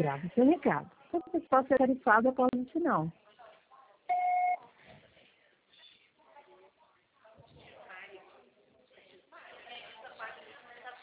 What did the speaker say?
grave seu recado. Você pode ser tarifado após o sinal.